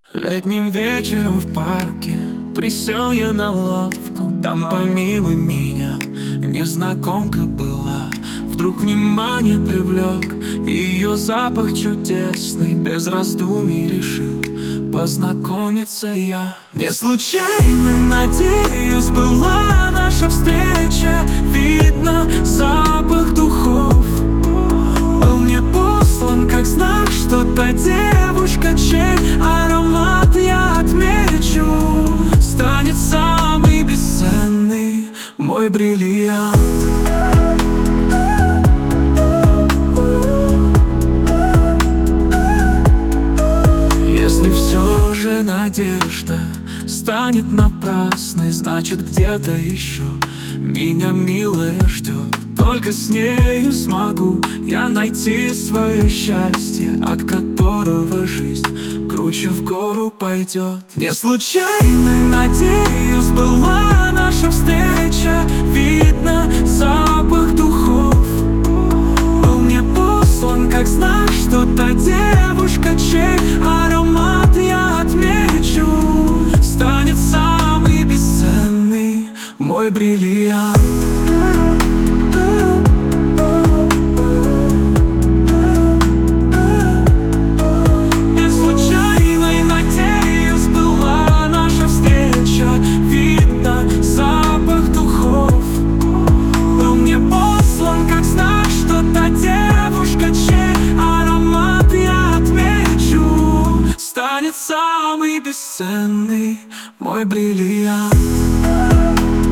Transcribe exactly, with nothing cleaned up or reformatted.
Летним вечером в парке присел я на лавку. Там помимо меня незнакомка была. Вдруг внимание привлек ее запах чудесный. Без раздумий решил познакомиться я. Не случайно, надеюсь, была наша встреча. Видно, запах духов был мне послан как знак, что та девушка, чей аромат я отмечу, станет самый бесценный мой бриллиант. Если все же надежда станет напрасной, значит где-то еще меня милая ждет. Только с нею смогу я найти свое счастье, от которого жизнь круче в гору пойдет. Не случайно, надеюсь, была наша встреча. Видно, запах духов был мне послан как знак, что та девушка, чей аромат я отмечу, станет самый бесценный мой бриллиант. Станет самый бесценный мой бриллиант.